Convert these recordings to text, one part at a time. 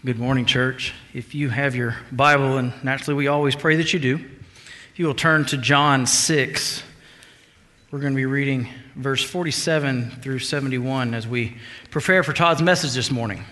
Good morning, church. If you have your Bible, and naturally we always pray that you do, if you will turn to John 6, we're going to be reading verse 47 through 71 as we prepare for Todd's message this morning.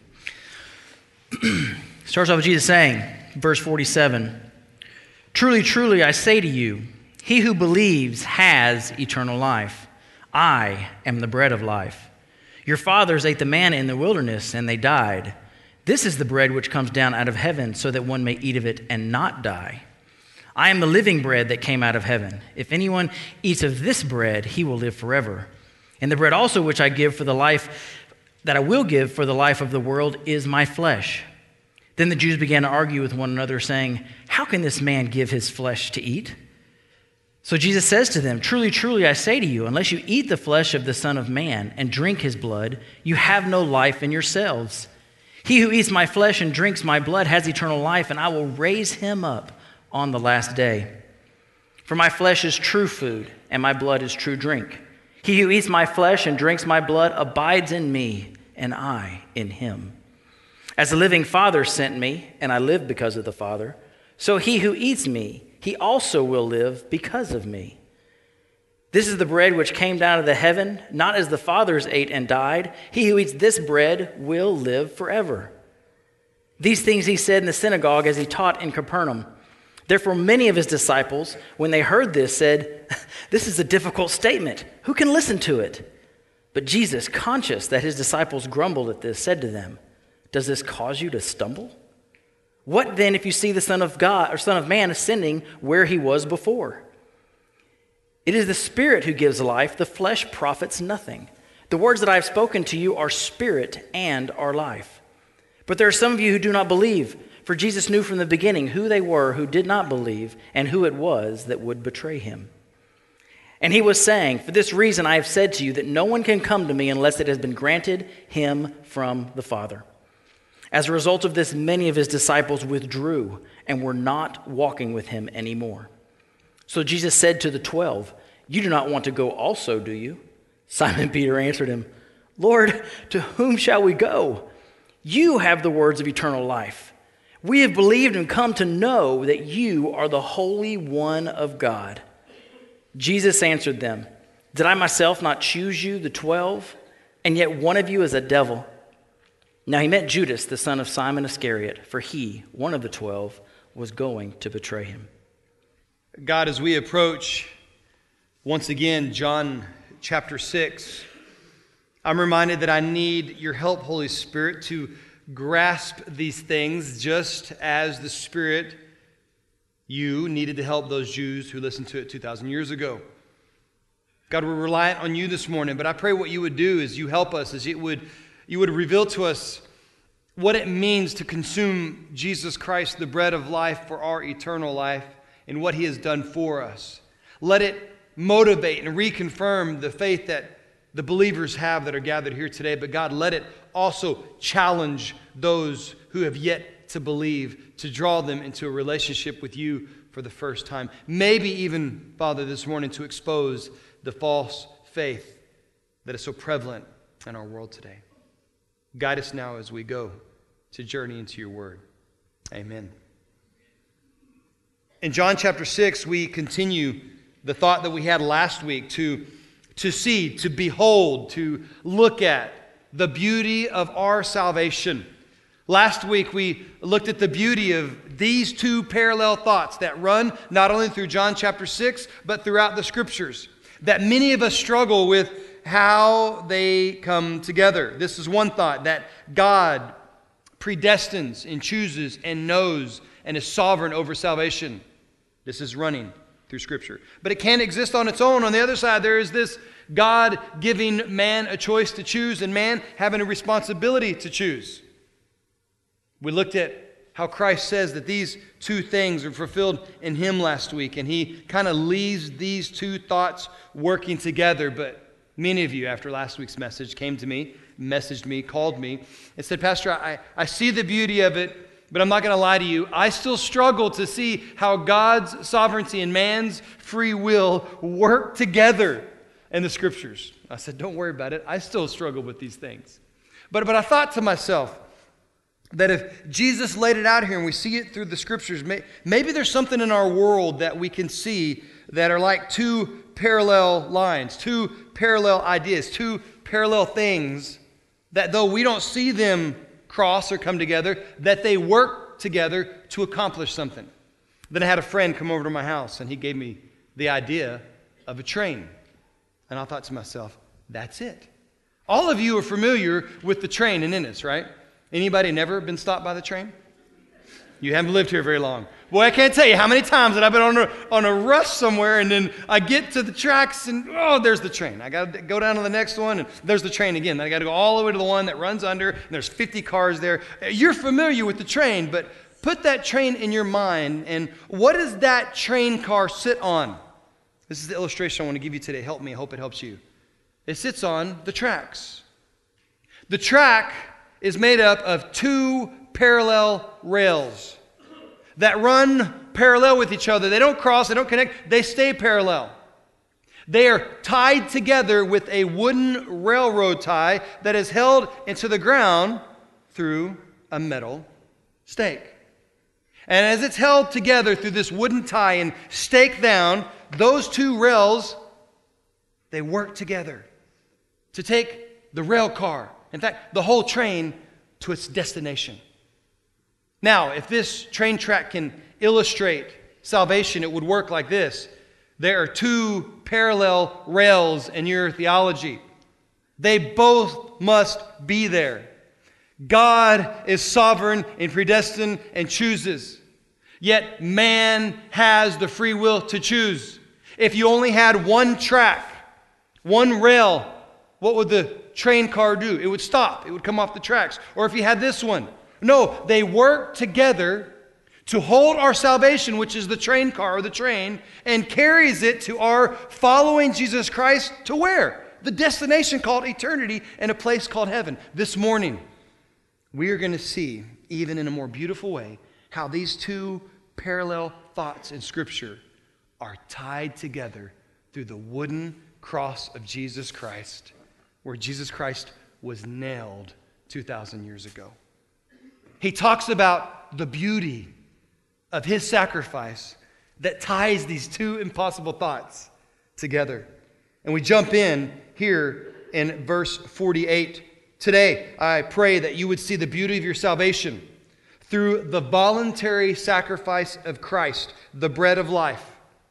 Starts off with Jesus saying, verse 47, "Truly, truly, I say to you, he who believes has eternal life. I am the bread of life. Your fathers ate the manna in the wilderness, and they died. This is the bread which comes down out of heaven, so that one may eat of it and not die. I am the living bread that came out of heaven. If anyone eats of this bread, he will live forever. And the bread also which I give for the life, that I will give for the life of the world, is my flesh." Then the Jews began to argue with one another, saying, "How can this man give his flesh to eat?" So Jesus says to them, "Truly, truly, I say to you, unless you eat the flesh of the Son of Man and drink his blood, you have no life in yourselves. He who eats my flesh and drinks my blood has eternal life, and I will raise him up on the last day. For my flesh is true food, and my blood is true drink. He who eats my flesh and drinks my blood abides in me, and I in him. As the living Father sent me, and I live because of the Father, so he who eats me, he also will live because of me. This is the bread which came down out of the heaven, not as the fathers ate and died. He who eats this bread will live forever." These things he said in the synagogue as he taught in Capernaum. Therefore many of his disciples, when they heard this, said, "This is a difficult statement. Who can listen to it?" But Jesus, conscious that his disciples grumbled at this, said to them, "Does this cause you to stumble? What then if you see the Son of God or Son of Man ascending where he was before? It is the Spirit who gives life, the flesh profits nothing. The words that I have spoken to you are spirit and are life. But there are some of you who do not believe, for Jesus knew from the beginning who they were who did not believe and who it was that would betray him. And he was saying, 'For this reason I have said to you that no one can come to me unless it has been granted him from the Father.' As a result of this, many of his disciples withdrew and were not walking with him anymore. So Jesus said to the 12, 'You do not want to go also, do you?' Simon Peter answered him, 'Lord, to whom shall we go? You have the words of eternal life. We have believed and come to know that you are the Holy One of God.' Jesus answered them, 'Did I myself not choose you, the 12? And yet one of you is a devil.' Now he meant Judas, the son of Simon Iscariot, for he, one of the 12, was going to betray him." God, as we approach, once again, John chapter 6, I'm reminded that I need your help, Holy Spirit, to grasp these things just as the Spirit, you, needed to help those Jews who listened to it 2,000 years ago. God, we're reliant on you this morning, but I pray what you would do is you help us, as you would reveal to us what it means to consume Jesus Christ, the bread of life for our eternal life, and what he has done for us. Let it motivate and reconfirm the faith that the believers have that are gathered here today. But God, let it also challenge those who have yet to believe, to draw them into a relationship with you for the first time. Maybe even, Father, this morning to expose the false faith that is so prevalent in our world today. Guide us now as we go to journey into your word. Amen. In John chapter 6, we continue the thought that we had last week to see, to behold, to look at the beauty of our salvation. Last week, we looked at the beauty of these two parallel thoughts that run not only through John chapter 6, but throughout the scriptures, that many of us struggle with how they come together. This is one thought, that God predestines and chooses and knows and is sovereign over salvation. This is running through Scripture. But it can't exist on its own. On the other side, there is this God giving man a choice to choose and man having a responsibility to choose. We looked at how Christ says that these two things are fulfilled in him last week, and he kind of leaves these two thoughts working together. But many of you, after last week's message, came to me, messaged me, called me, and said, "Pastor, I see the beauty of it, but I'm not going to lie to you. I still struggle to see how God's sovereignty and man's free will work together in the Scriptures." I said, "Don't worry about it. I still struggle with these things." But I thought to myself, that if Jesus laid it out here and we see it through the scriptures, maybe there's something in our world that we can see that are like two parallel lines, two parallel ideas, two parallel things that though we don't see them cross or come together, that they work together to accomplish something. Then I had a friend come over to my house and he gave me the idea of a train. And I thought to myself, that's it. All of you are familiar with the train in Ennis, right? Anybody never been stopped by the train? You haven't lived here very long. Boy, I can't tell you how many times that I've been on a rush somewhere and then I get to the tracks and, oh, there's the train. I got to go down to the next one and there's the train again. Then I got to go all the way to the one that runs under and there's 50 cars there. You're familiar with the train, but put that train in your mind and what does that train car sit on? This is the illustration I want to give you today. Help me. I hope it helps you. It sits on the tracks. The track is made up of two parallel rails that run parallel with each other. They don't cross, they don't connect, they stay parallel. They are tied together with a wooden railroad tie that is held into the ground through a metal stake. And as it's held together through this wooden tie and staked down, those two rails, they work together to take the rail car, in fact, the whole train, to its destination. Now, if this train track can illustrate salvation, it would work like this. There are two parallel rails in your theology. They both must be there. God is sovereign and predestined and chooses. Yet man has the free will to choose. If you only had one track, one rail, what would the train car do? It would stop. It would come off the tracks. Or if you had this one. No, they work together to hold our salvation, which is the train car or the train, and carries it to our following Jesus Christ to where? The destination called eternity and a place called heaven. This morning, we are going to see, even in a more beautiful way, how these two parallel thoughts in Scripture are tied together through the wooden cross of Jesus Christ, where Jesus Christ was nailed 2,000 years ago. He talks about the beauty of his sacrifice that ties these two impossible thoughts together. And we jump in here in verse 48. Today, I pray that you would see the beauty of your salvation through the voluntary sacrifice of Christ, the bread of life,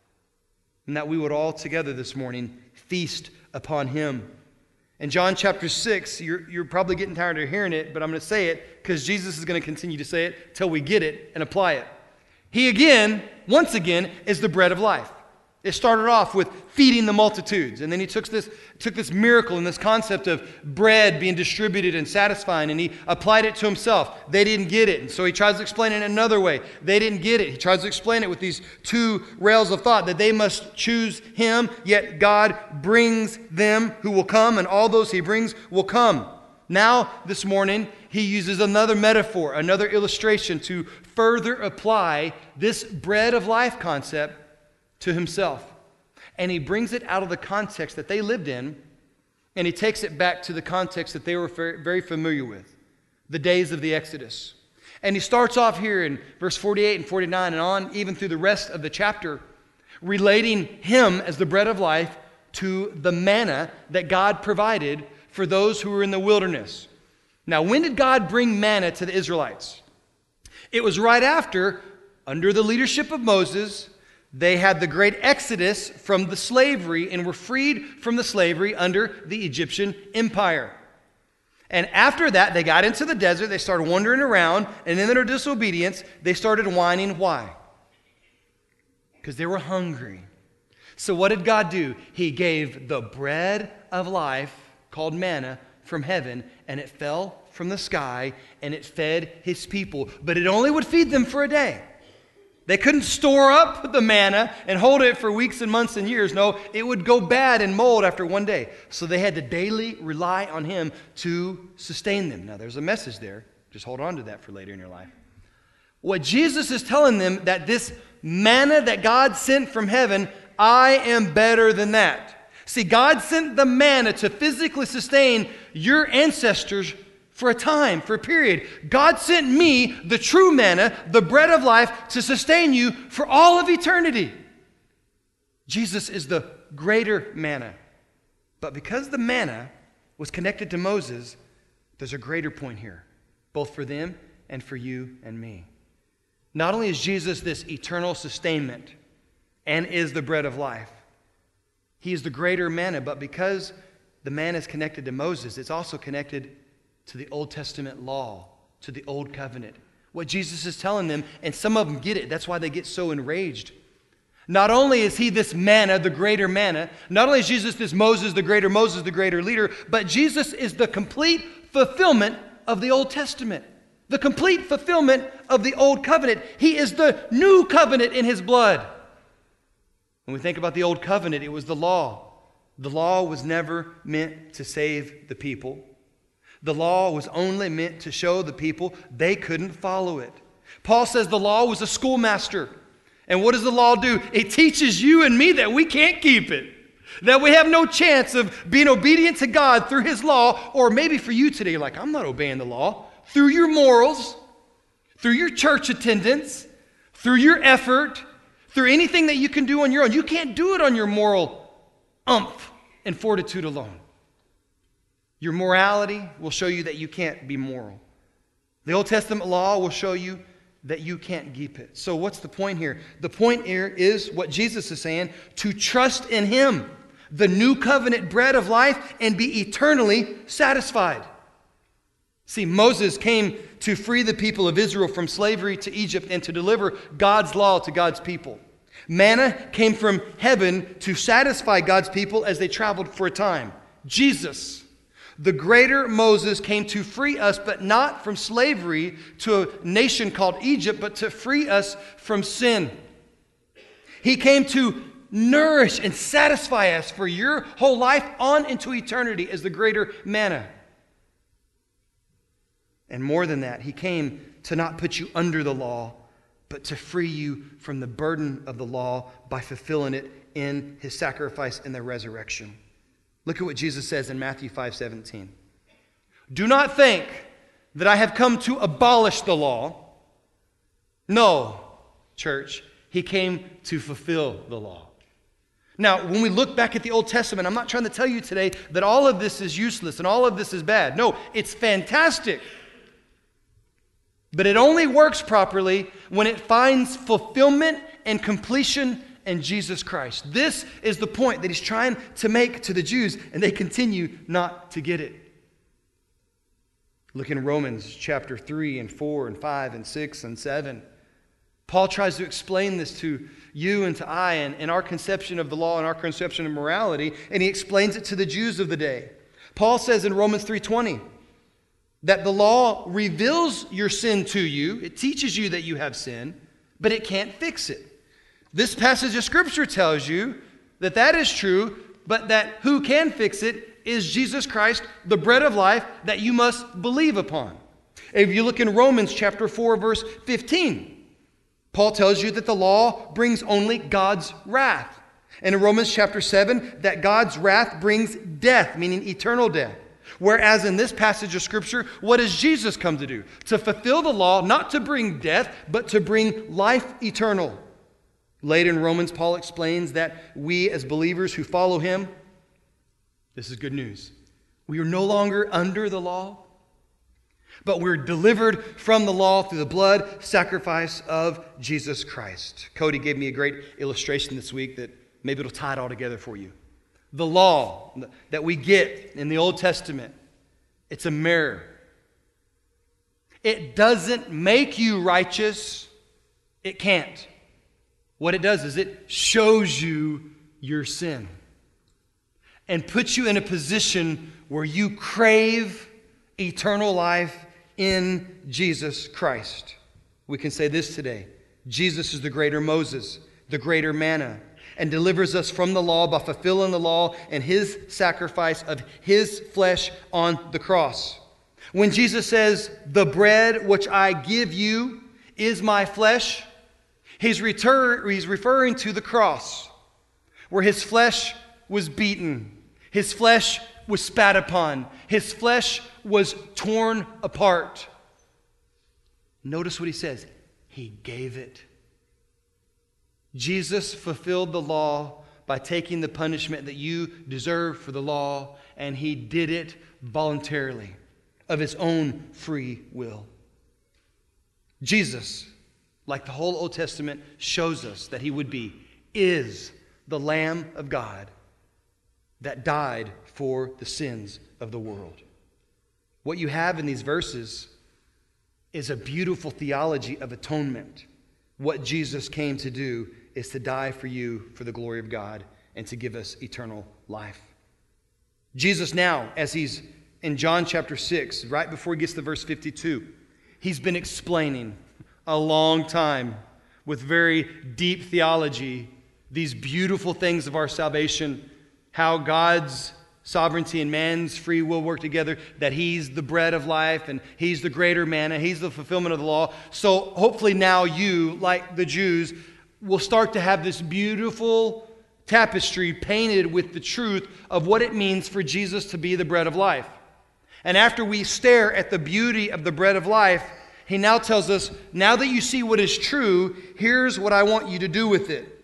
and that we would all together this morning feast upon him. In John chapter 6, you're probably getting tired of hearing it, but I'm going to say it because Jesus is going to continue to say it till we get it and apply it. He once again, is the bread of life. It started off with feeding the multitudes, and then he took this miracle and this concept of bread being distributed and satisfying, and he applied it to himself. They didn't get it, and so he tries to explain it another way. They didn't get it. He tries to explain it with these two rails of thought, that they must choose him, yet God brings them who will come, and all those he brings will come. Now, this morning, he uses another metaphor, another illustration to further apply this bread of life concept to himself. And he brings it out of the context that they lived in, and he takes it back to the context that they were very familiar with, the days of the Exodus. And he starts off here in verse 48 and 49 and on, even through the rest of the chapter, relating him as the bread of life to the manna that God provided for those who were in the wilderness. Now, when did God bring manna to the Israelites? It was right after, under the leadership of Moses, they had the great exodus from the slavery and were freed from the slavery under the Egyptian empire. And after that, they got into the desert, they started wandering around, and in their disobedience, they started whining. Why? Because they were hungry. So what did God do? He gave the bread of life, called manna, from heaven, and it fell from the sky, and it fed his people. But it only would feed them for a day. They couldn't store up the manna and hold it for weeks and months and years. No, it would go bad and mold after one day. So they had to daily rely on him to sustain them. Now, there's a message there. Just hold on to that for later in your life. What Jesus is telling them, that this manna that God sent from heaven, I am better than that. See, God sent the manna to physically sustain your ancestors for a time, for a period. God sent me, the true manna, the bread of life, to sustain you for all of eternity. Jesus is the greater manna. But because the manna was connected to Moses, there's a greater point here, both for them and for you and me. Not only is Jesus this eternal sustainment and is the bread of life, he is the greater manna, but because the manna is connected to Moses, it's also connected to the Old Testament law, to the Old Covenant. What Jesus is telling them, and some of them get it, that's why they get so enraged. Not only is he this manna, the greater manna, not only is Jesus this Moses, the greater leader, but Jesus is the complete fulfillment of the Old Testament. The complete fulfillment of the Old Covenant. He is the new covenant in his blood. When we think about the Old Covenant, it was the law. The law was never meant to save the people. The law was only meant to show the people they couldn't follow it. Paul says the law was a schoolmaster. And what does the law do? It teaches you and me that we can't keep it. That we have no chance of being obedient to God through his law. Or maybe for you today, you're like, I'm not obeying the law. Through your morals, through your church attendance, through your effort, through anything that you can do on your own. You can't do it on your moral umph and fortitude alone. Your morality will show you that you can't be moral. The Old Testament law will show you that you can't keep it. So what's the point here? The point here is what Jesus is saying, to trust in him, the new covenant bread of life, and be eternally satisfied. See, Moses came to free the people of Israel from slavery to Egypt and to deliver God's law to God's people. Manna came from heaven to satisfy God's people as they traveled for a time. Jesus, the greater Moses, came to free us, but not from slavery to a nation called Egypt, but to free us from sin. He came to nourish and satisfy us for your whole life on into eternity as the greater manna. And more than that, he came to not put you under the law, but to free you from the burden of the law by fulfilling it in his sacrifice in the resurrection. Look at what Jesus says in Matthew 5:17. Do not think that I have come to abolish the law. No, church, he came to fulfill the law. Now, when we look back at the Old Testament, I'm not trying to tell you today that all of this is useless and all of this is bad. No, it's fantastic. But it only works properly when it finds fulfillment and completion in Jesus Christ. This is the point that he's trying to make to the Jews, and they continue not to get it. Look in Romans chapter 3 and 4 and 5 and 6 and 7. Paul tries to explain this to you and to I and our conception of the law and our conception of morality, and he explains it to the Jews of the day. Paul says in Romans 3:20, that the law reveals your sin to you. It teaches you that you have sin, but it can't fix it. This passage of Scripture tells you that that is true, but that who can fix it is Jesus Christ, the bread of life that you must believe upon. If you look in Romans chapter 4, verse 15, Paul tells you that the law brings only God's wrath. And in Romans chapter 7, that God's wrath brings death, meaning eternal death. Whereas in this passage of Scripture, what does Jesus come to do? To fulfill the law, not to bring death, but to bring life eternal. Later in Romans, Paul explains that we as believers who follow him, this is good news. We are no longer under the law, but we're delivered from the law through the blood sacrifice of Jesus Christ. Cody gave me a great illustration this week that maybe it'll tie it all together for you. The law that we get in the Old Testament, it's a mirror. It doesn't make you righteous. It can't. What it does is it shows you your sin and puts you in a position where you crave eternal life in Jesus Christ. We can say this today. Jesus is the greater Moses, the greater manna, and delivers us from the law by fulfilling the law and his sacrifice of his flesh on the cross. When Jesus says, the bread which I give you is my flesh, he's referring to the cross, where his flesh was beaten, his flesh was spat upon. His flesh was torn apart. Notice what he says. He gave it. Jesus fulfilled the law by taking the punishment that you deserve for the law, and he did it voluntarily, of his own free will. Jesus, like the whole Old Testament shows us that he would be, is the Lamb of God that died for the sins of the world. What you have in these verses is a beautiful theology of atonement. What Jesus came to do is to die for you for the glory of God and to give us eternal life. Jesus now, as he's in John chapter 6, right before he gets to verse 52, he's been explaining a long time with very deep theology these beautiful things of our salvation, how God's sovereignty and man's free will work together, that he's the bread of life and he's the greater manna, he's the fulfillment of the law. So hopefully now you, like the Jews, will start to have this beautiful tapestry painted with the truth of what it means for Jesus to be the bread of life. And after we stare at the beauty of the bread of life, he now tells us, now that you see what is true, here's what I want you to do with it.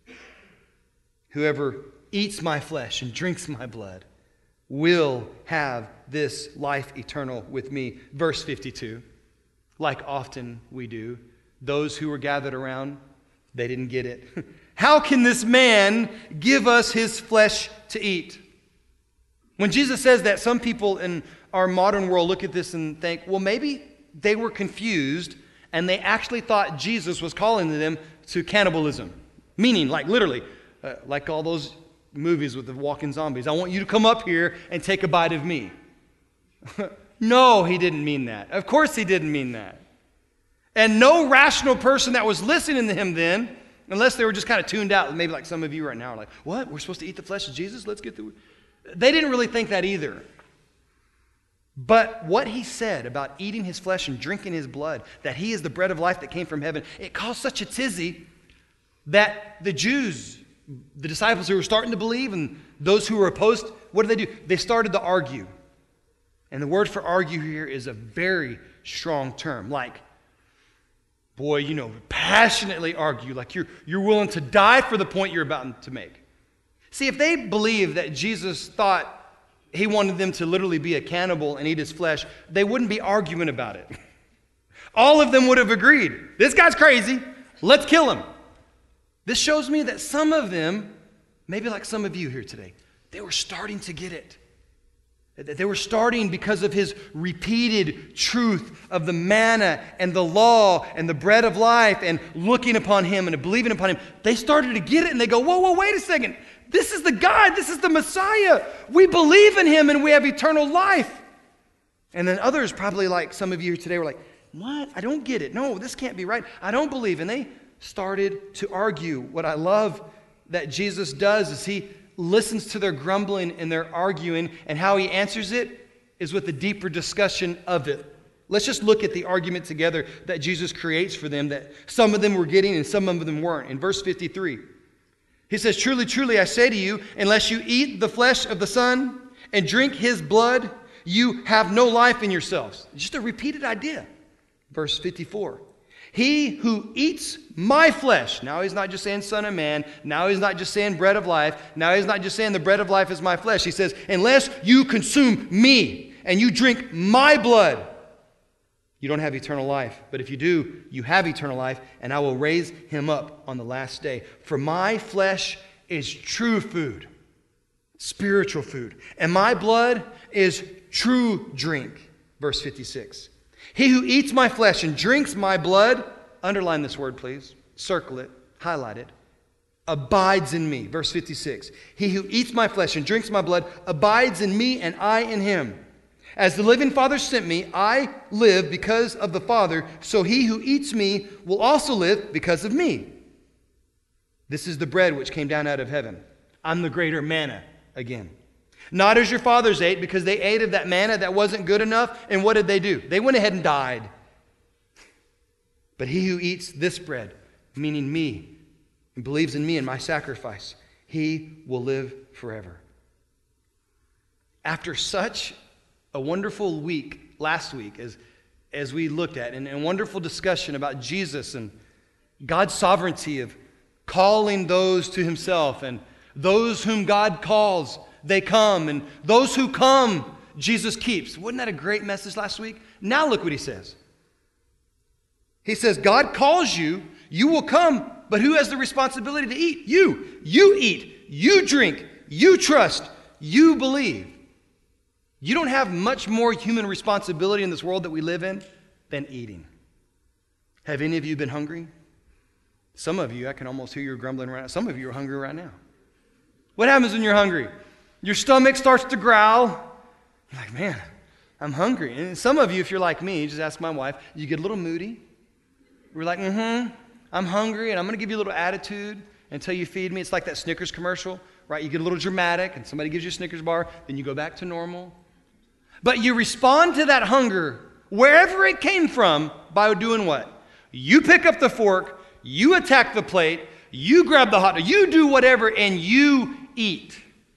Whoever eats my flesh and drinks my blood will have this life eternal with me. Verse 52, like often we do, those who were gathered around, they didn't get it. How can this man give us his flesh to eat? When Jesus says that, some people in our modern world look at this and think, well, maybe they were confused and they actually thought Jesus was calling them to cannibalism. Meaning, like literally, like all those movies with the walking zombies. I want you to come up here and take a bite of me. No, he didn't mean that. Of course he didn't mean that. And no rational person that was listening to him then, unless they were just kind of tuned out, maybe like some of you right now are like, what? We're supposed to eat the flesh of Jesus? Let's get through. They didn't really think that either. But what he said about eating his flesh and drinking his blood, that he is the bread of life that came from heaven, it caused such a tizzy that the Jews, the disciples who were starting to believe and those who were opposed, what did they do? They started to argue. And the word for argue here is a very strong term. Like, boy, passionately argue. Like you're willing to die for the point you're about to make. See, if they believed that Jesus thought he wanted them to literally be a cannibal and eat his flesh, they wouldn't be arguing about it. All of them would have agreed. This guy's crazy. Let's kill him. This shows me that some of them, maybe like some of you here today, they were starting to get it. They were starting because of his repeated truth of the manna and the law and the bread of life and looking upon him and believing upon him. They started to get it and they go, whoa, wait a second. This is the God. This is the Messiah. We believe in him and we have eternal life. And then others, probably like some of you here today, were like, what? I don't get it. No, this can't be right. I don't believe. And they started to argue. What I love that Jesus does is he listens to their grumbling and their arguing, and how he answers it is with a deeper discussion of it. Let's just look at the argument together that Jesus creates for them that some of them were getting and some of them weren't. In verse 53, he says, truly, truly, I say to you, unless you eat the flesh of the Son and drink his blood, you have no life in yourselves. Just a repeated idea. Verse 54. He who eats my flesh. Now he's not just saying son of man. Now he's not just saying bread of life. Now he's not just saying the bread of life is my flesh. He says, unless you consume me and you drink my blood, you don't have eternal life. But if you do, you have eternal life, and I will raise him up on the last day. For my flesh is true food, spiritual food, and my blood is true drink. Verse 56. He who eats my flesh and drinks my blood, underline this word, please, circle it, highlight it, abides in me. Verse 56. He who eats my flesh and drinks my blood abides in me and I in him. As the living Father sent me, I live because of the Father, so he who eats me will also live because of me. This is the bread which came down out of heaven. I'm the greater manna again. Not as your fathers ate, because they ate of that manna that wasn't good enough. And what did they do? They went ahead and died. But he who eats this bread, meaning me, and believes in me and my sacrifice, he will live forever. After such a wonderful week last week as we looked at and a wonderful discussion about Jesus and God's sovereignty of calling those to himself, and those whom God calls, they come, and those who come, Jesus keeps. Wasn't that a great message last week? Now look what he says. He says, God calls you, you will come, but who has the responsibility to eat? You. You eat, you drink, you trust, you believe. You don't have much more human responsibility in this world that we live in than eating. Have any of you been hungry? Some of you, I can almost hear you grumbling right now. Some of you are hungry right now. What happens when you're hungry? Your stomach starts to growl. You're like, man, I'm hungry. And some of you, if you're like me, just ask my wife, you get a little moody. We're like, I'm hungry, and I'm going to give you a little attitude until you feed me. It's like that Snickers commercial, right? You get a little dramatic, and somebody gives you a Snickers bar, then you go back to normal. But you respond to that hunger, wherever it came from, by doing what? You pick up the fork, you attack the plate, you grab the hot dog, you do whatever, and you eat.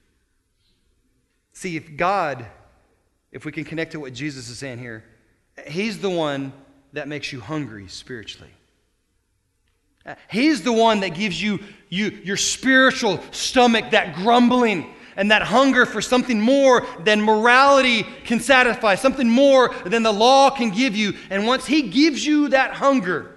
See, if we can connect to what Jesus is saying here, he's the one that makes you hungry spiritually. He's the one that gives you your spiritual stomach, that grumbling and that hunger for something more than morality can satisfy, something more than the law can give you. And once he gives you that hunger,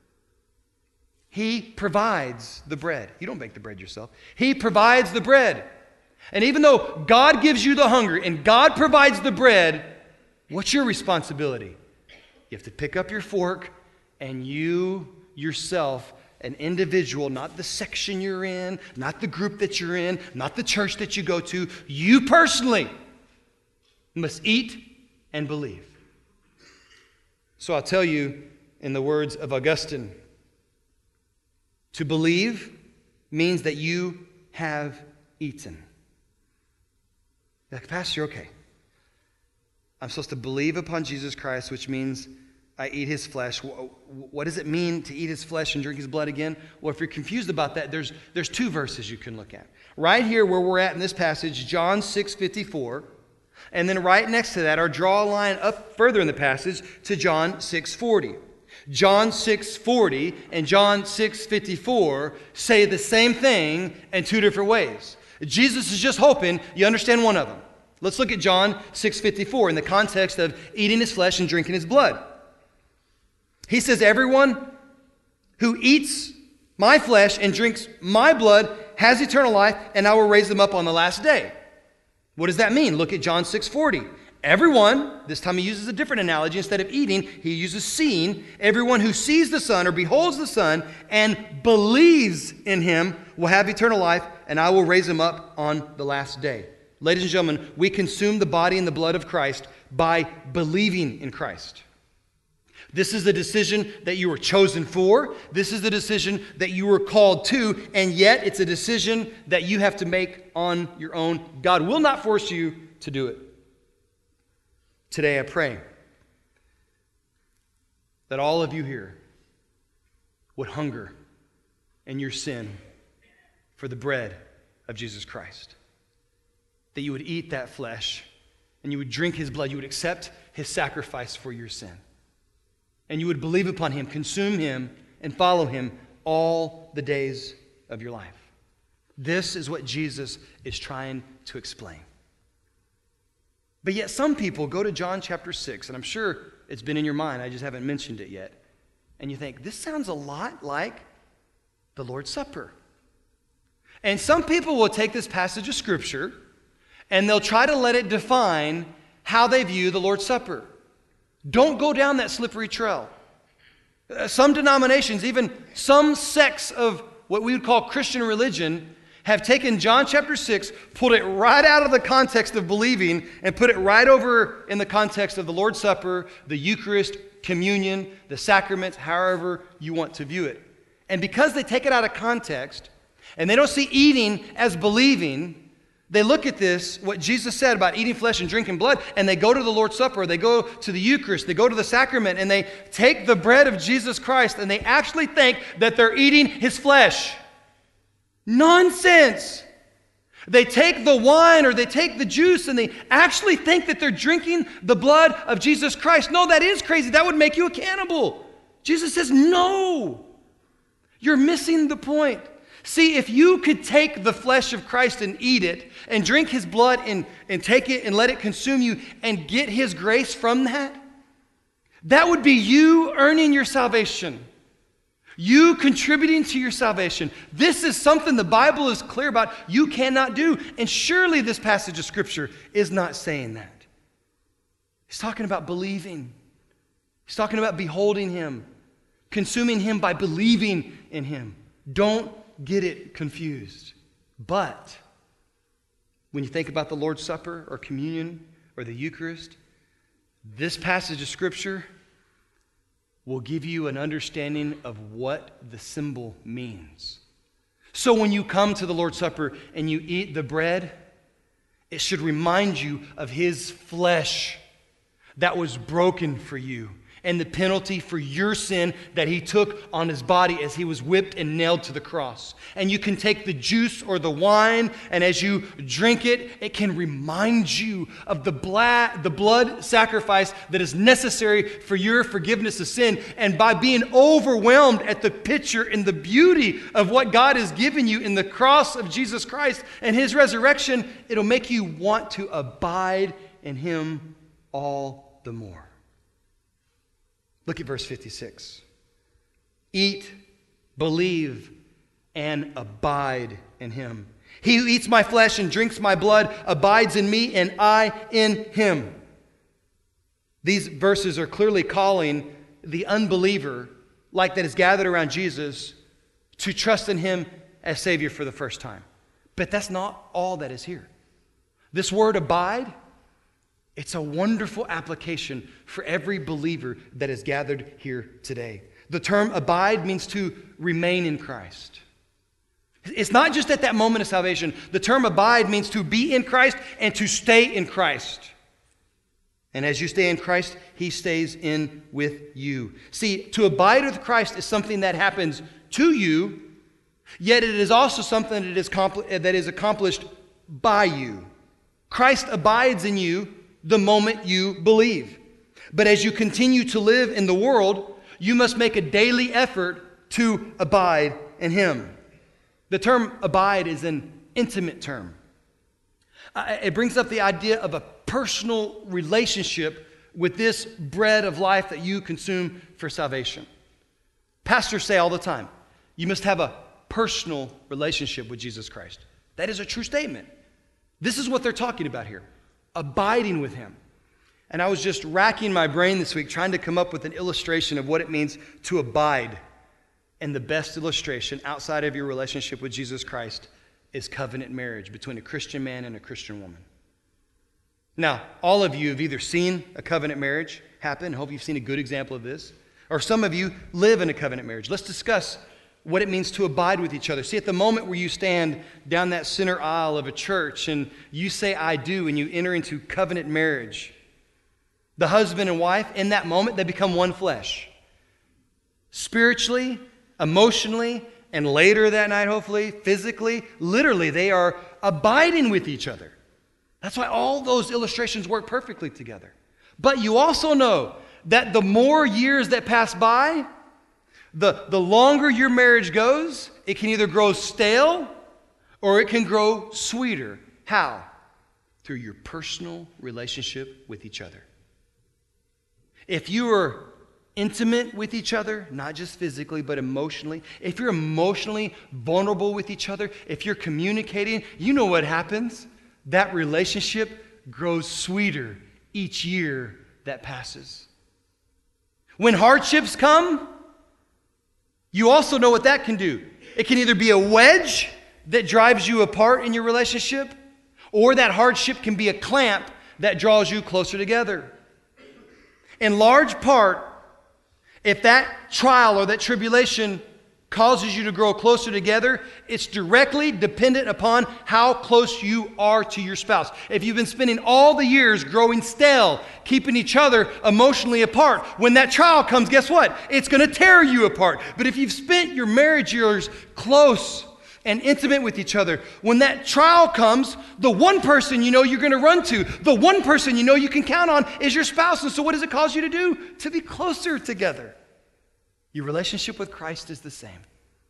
he provides the bread. You don't make the bread yourself. He provides the bread. And even though God gives you the hunger and God provides the bread, what's your responsibility? You have to pick up your fork, and you yourself, an individual, not the section you're in, not the group that you're in, not the church that you go to, you personally must eat and believe. So I'll tell you in the words of Augustine, to believe means that you have eaten. Like, Pastor, okay. I'm supposed to believe upon Jesus Christ, which means I eat his flesh. What does it mean to eat his flesh and drink his blood again? Well, if you're confused about that, there's two verses you can look at. Right here where we're at in this passage, John 6:54, and then right next to that, or draw a line up further in the passage to John 6:40. John 6:40 and John 6:54 say the same thing in two different ways. Jesus is just hoping you understand one of them. Let's look at John 6:54 in the context of eating his flesh and drinking his blood. He says, everyone who eats my flesh and drinks my blood has eternal life, and I will raise them up on the last day. What does that mean? Look at John 6:40. Everyone, this time he uses a different analogy. Instead of eating, he uses seeing. Everyone who sees the Son or beholds the Son and believes in him will have eternal life, and I will raise him up on the last day. Ladies and gentlemen, we consume the body and the blood of Christ by believing in Christ. This is the decision that you were chosen for. This is the decision that you were called to, and yet it's a decision that you have to make on your own. God will not force you to do it. Today I pray that all of you here would hunger in your sin for the bread of Jesus Christ. That you would eat that flesh and you would drink his blood. You would accept his sacrifice for your sin. And you would believe upon him, consume him, and follow him all the days of your life. This is what Jesus is trying to explain. But yet some people go to John chapter 6, and I'm sure it's been in your mind, I just haven't mentioned it yet. And you think, this sounds a lot like the Lord's Supper. And some people will take this passage of Scripture and they'll try to let it define how they view the Lord's Supper. Don't go down that slippery trail. Some denominations, even some sects of what we would call Christian religion, have taken John chapter 6, pulled it right out of the context of believing, and put it right over in the context of the Lord's Supper, the Eucharist, communion, the sacraments, however you want to view it. And because they take it out of context, and they don't see eating as believing, they look at this, what Jesus said about eating flesh and drinking blood, and they go to the Lord's Supper, they go to the Eucharist, they go to the sacrament, and they take the bread of Jesus Christ, and they actually think that they're eating his flesh. Nonsense! They take the wine or they take the juice and they actually think that they're drinking the blood of Jesus Christ. No, that is crazy. That would make you a cannibal. Jesus says, no, you're missing the point. See, if you could take the flesh of Christ and eat it and drink his blood and take it and let it consume you and get his grace from that, that would be you earning your salvation. You contributing to your salvation. This is something the Bible is clear about you cannot do. And surely this passage of Scripture is not saying that. He's talking about believing. He's talking about beholding him, consuming him by believing in him. Don't get it confused. But when you think about the Lord's Supper or communion or the Eucharist, this passage of Scripture will give you an understanding of what the symbol means. So when you come to the Lord's Supper and you eat the bread, it should remind you of his flesh that was broken for you and the penalty for your sin that he took on his body as he was whipped and nailed to the cross. And you can take the juice or the wine, and as you drink it, it can remind you of the blood sacrifice that is necessary for your forgiveness of sin. And by being overwhelmed at the picture and the beauty of what God has given you in the cross of Jesus Christ and his resurrection, it'll make you want to abide in him all the more. Look at verse 56. Eat, believe, and abide in him. He who eats my flesh and drinks my blood abides in me, and I in him. These verses are clearly calling the unbeliever, like that is gathered around Jesus, to trust in him as Savior for the first time. But that's not all that is here. This word abide, it's a wonderful application for every believer that is gathered here today. The term abide means to remain in Christ. It's not just at that moment of salvation. The term abide means to be in Christ and to stay in Christ. And as you stay in Christ, he stays in with you. See, to abide with Christ is something that happens to you, yet it is also something that is accomplished by you. Christ abides in you the moment you believe. But as you continue to live in the world, you must make a daily effort to abide in him. The term abide is an intimate term. It brings up the idea of a personal relationship with this bread of life that you consume for salvation. Pastors say all the time, you must have a personal relationship with Jesus Christ. That is a true statement. This is what they're talking about here. Abiding with him. And I was just racking my brain this week trying to come up with an illustration of what it means to abide. And the best illustration outside of your relationship with Jesus Christ is covenant marriage between a Christian man and a Christian woman. Now, all of you have either seen a covenant marriage happen. I hope you've seen a good example of this. Or some of you live in a covenant marriage. Let's discuss what it means to abide with each other. See, at the moment where you stand down that center aisle of a church and you say, I do, and you enter into covenant marriage, the husband and wife, in that moment, they become one flesh. Spiritually, emotionally, and later that night, hopefully, physically, literally, they are abiding with each other. That's why all those illustrations work perfectly together. But you also know that the more years that pass by, the longer your marriage goes, it can either grow stale or it can grow sweeter. How? Through your personal relationship with each other. If you are intimate with each other, not just physically, but emotionally, if you're emotionally vulnerable with each other, if you're communicating, you know what happens. That relationship grows sweeter each year that passes. When hardships come, you also know what that can do. It can either be a wedge that drives you apart in your relationship, or that hardship can be a clamp that draws you closer together. In large part, if that trial or that tribulation causes you to grow closer together, it's directly dependent upon how close you are to your spouse. If you've been spending all the years growing stale, keeping each other emotionally apart, when that trial comes, guess what? It's going to tear you apart. But if you've spent your marriage years close and intimate with each other. When that trial comes, the one person you know you're going to run to, the one person you know you can count on is your spouse. And so what does it cause you to do? To be closer together. Your relationship with Christ is the same.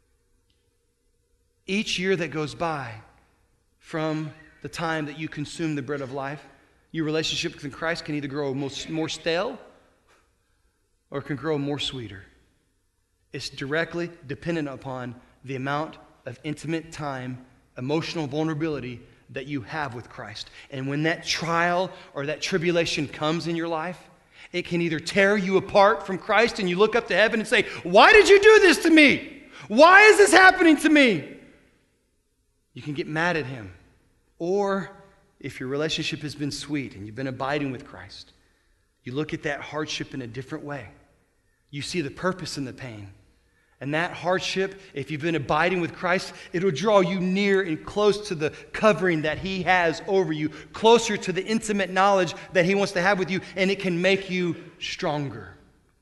Each year that goes by from the time that you consume the bread of life, your relationship with Christ can either grow more stale or it can grow more sweeter. It's directly dependent upon the amount of intimate time, emotional vulnerability that you have with Christ. And when that trial or that tribulation comes in your life, it can either tear you apart from Christ and you look up to heaven and say, why did you do this to me? Why is this happening to me? You can get mad at him. Or if your relationship has been sweet and you've been abiding with Christ, you look at that hardship in a different way. You see the purpose in the pain. And that hardship, if you've been abiding with Christ, it'll draw you near and close to the covering that he has over you, closer to the intimate knowledge that he wants to have with you, and it can make you stronger.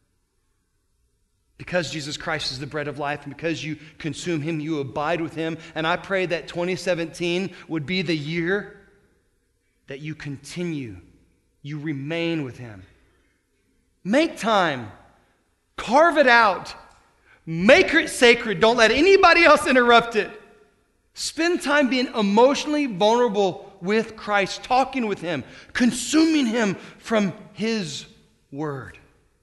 Because Jesus Christ is the bread of life, and because you consume him, you abide with him. And I pray that 2017 would be the year that you continue, you remain with him. Make time. Carve it out. Make it sacred. Don't let anybody else interrupt it. Spend time being emotionally vulnerable with Christ, talking with him, consuming him from his word.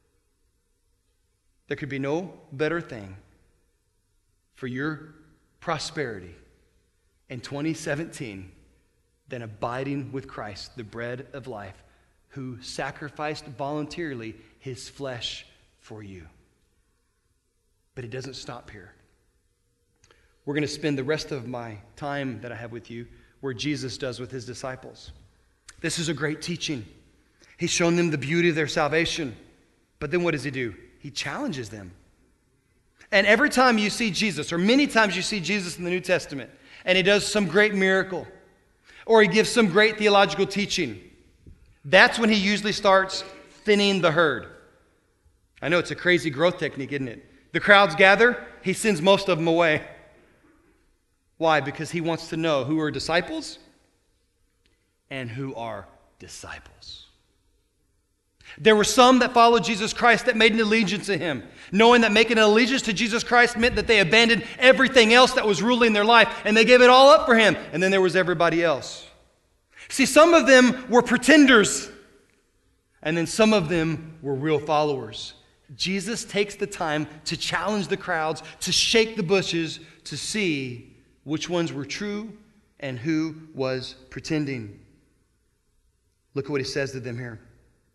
There could be no better thing for your prosperity in 2017 than abiding with Christ, the bread of life, who sacrificed voluntarily his flesh for you. But it doesn't stop here. We're going to spend the rest of my time that I have with you where Jesus does with his disciples. This is a great teaching. He's shown them the beauty of their salvation. But then what does he do? He challenges them. And every time you see Jesus, or many times you see Jesus in the New Testament, and he does some great miracle, or he gives some great theological teaching, that's when he usually starts thinning the herd. I know it's a crazy growth technique, isn't it? The crowds gather, he sends most of them away. Why? Because he wants to know who are disciples and who are disciples. There were some that followed Jesus Christ that made an allegiance to him, knowing that making an allegiance to Jesus Christ meant that they abandoned everything else that was ruling their life, and they gave it all up for him. And then there was everybody else. See, some of them were pretenders, and then some of them were real followers. Jesus takes the time to challenge the crowds, to shake the bushes, to see which ones were true and who was pretending. Look at what he says to them here.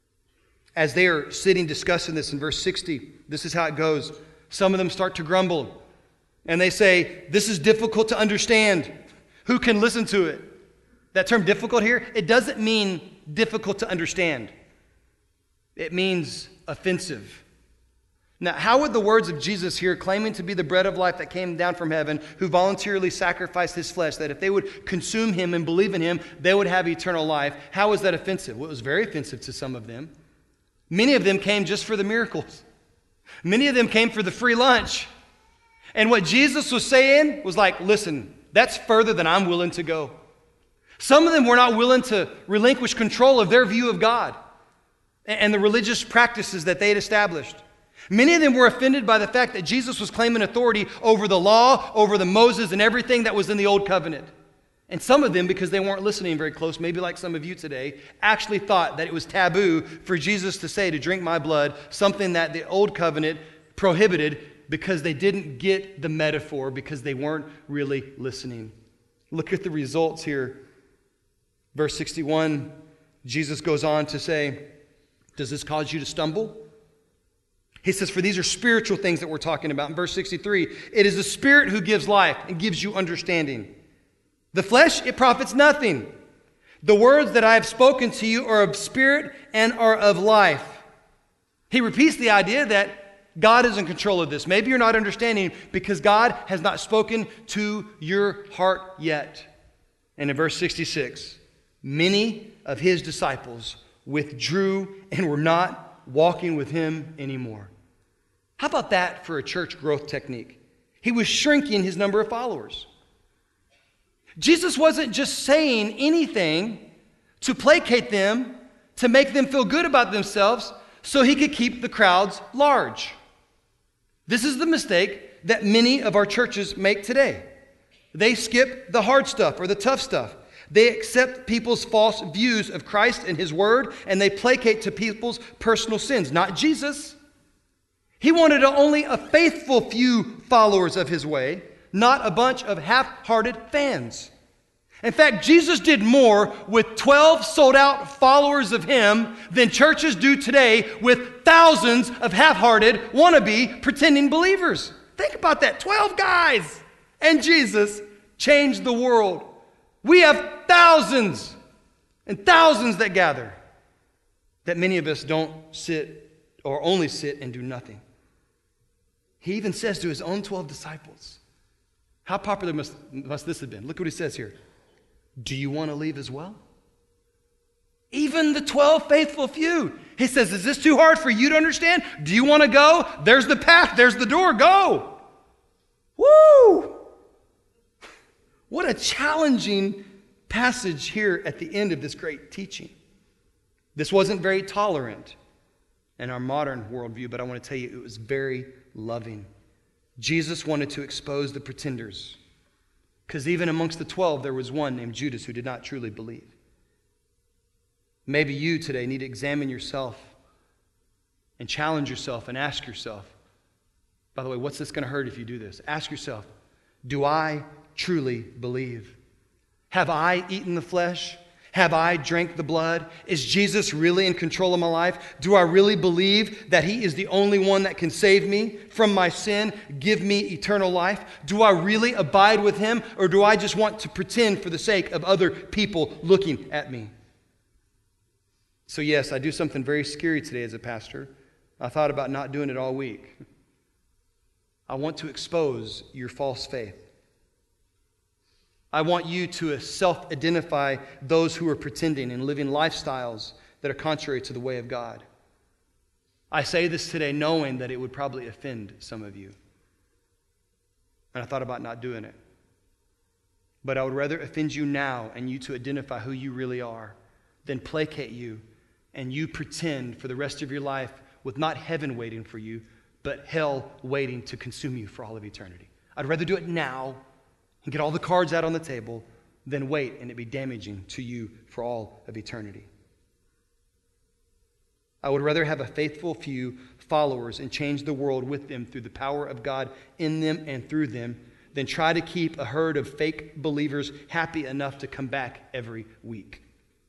As they are sitting discussing this in verse 60, this is how it goes. Some of them start to grumble, and they say, this is difficult to understand. Who can listen to it? That term difficult here, it doesn't mean difficult to understand. It means offensive. Now, how would the words of Jesus here, claiming to be the bread of life that came down from heaven, who voluntarily sacrificed his flesh, that if they would consume him and believe in him, they would have eternal life, how is that offensive? Well, it was very offensive to some of them. Many of them came just for the miracles. Many of them came for the free lunch. And what Jesus was saying was like, listen, that's further than I'm willing to go. Some of them were not willing to relinquish control of their view of God and the religious practices that they had established. Many of them were offended by the fact that Jesus was claiming authority over the law, over the Moses, and everything that was in the Old Covenant. And some of them, because they weren't listening very close, maybe like some of you today, actually thought that it was taboo for Jesus to say, to drink my blood, something that the Old Covenant prohibited because they didn't get the metaphor, because they weren't really listening. Look at the results here. Verse 61, Jesus goes on to say, does this cause you to stumble? He says, for these are spiritual things that we're talking about. In verse 63, it is the Spirit who gives life and gives you understanding. The flesh, it profits nothing. The words that I have spoken to you are of spirit and are of life. He repeats the idea that God is in control of this. Maybe you're not understanding because God has not spoken to your heart yet. And in verse 66, many of his disciples withdrew and were not walking with him anymore. How about that for a church growth technique? He was shrinking his number of followers. Jesus wasn't just saying anything to placate them, to make them feel good about themselves, so he could keep the crowds large. This is the mistake that many of our churches make today. They skip the hard stuff or the tough stuff. They accept people's false views of Christ and his word, and they placate to people's personal sins, not Jesus. He wanted only a faithful few followers of his way, not a bunch of half-hearted fans. In fact, Jesus did more with 12 sold-out followers of him than churches do today with thousands of half-hearted, wannabe, pretending believers. Think about that. 12 guys and Jesus changed the world. We have thousands and thousands that gather, that many of us don't sit or only sit and do nothing. He even says to his own 12 disciples, how popular must this have been? Look what he says here. Do you want to leave as well? Even the 12 faithful few. He says, is this too hard for you to understand? Do you want to go? There's the path. There's the door. Go. Woo! What a challenging passage here at the end of this great teaching. This wasn't very tolerant in our modern worldview, but I want to tell you it was very loving. Jesus wanted to expose the pretenders, because even amongst the 12, there was one named Judas who did not truly believe. Maybe you today need to examine yourself and challenge yourself and ask yourself, by the way, what's this going to hurt if you do this? Ask yourself, do I truly believe? Have I eaten the flesh? Have I drank the blood? Is Jesus really in control of my life? Do I really believe that he is the only one that can save me from my sin, give me eternal life? Do I really abide with him, or do I just want to pretend for the sake of other people looking at me? So yes, I do something very scary today as a pastor. I thought about not doing it all week. I want to expose your false faith. I want you to self-identify those who are pretending and living lifestyles that are contrary to the way of God. I say this today knowing that it would probably offend some of you. And I thought about not doing it. But I would rather offend you now and you to identify who you really are than placate you and you pretend for the rest of your life with not heaven waiting for you, but hell waiting to consume you for all of eternity. I'd rather do it now and get all the cards out on the table than wait and it be damaging to you for all of eternity. I would rather have a faithful few followers and change the world with them through the power of God in them and through them than try to keep a herd of fake believers happy enough to come back every week.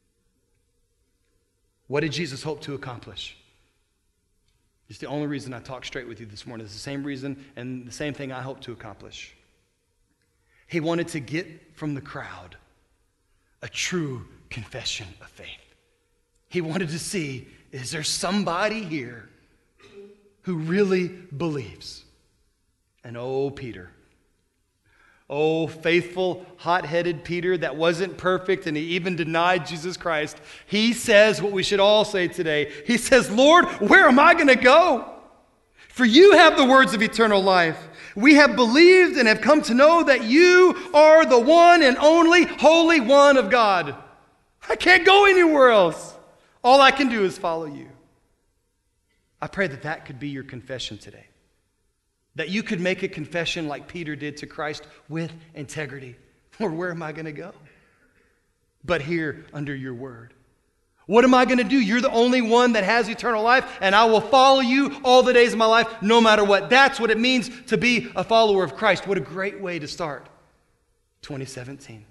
What did Jesus hope to accomplish? It's the only reason I talk straight with you this morning. It's the same reason and the same thing I hope to accomplish. He wanted to get from the crowd a true confession of faith. He wanted to see, is there somebody here who really believes? And oh, Peter. Oh, faithful, hot-headed Peter that wasn't perfect and he even denied Jesus Christ. He says what we should all say today. He says, Lord, where am I going to go? For you have the words of eternal life. We have believed and have come to know that you are the one and only Holy One of God. I can't go anywhere else. All I can do is follow you. I pray that that could be your confession today. That you could make a confession like Peter did to Christ with integrity. Lord, where am I going to go? But here under your word. What am I going to do? You're the only one that has eternal life, and I will follow you all the days of my life, no matter what. That's what it means to be a follower of Christ. What a great way to start 2017.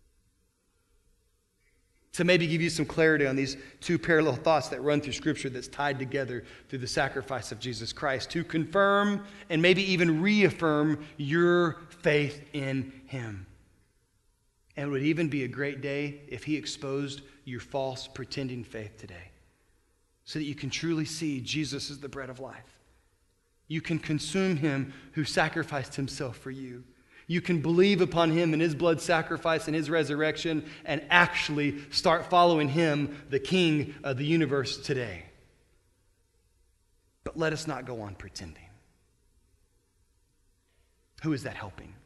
To maybe give you some clarity on these two parallel thoughts that run through Scripture that's tied together through the sacrifice of Jesus Christ, to confirm and maybe even reaffirm your faith in him. And it would even be a great day if he exposed your false pretending faith today, so that you can truly see Jesus is the bread of life. You can consume him who sacrificed himself for you. You can believe upon him and his blood sacrifice and his resurrection and actually start following him, the King of the universe, today. But let us not go on pretending. Who is that helping?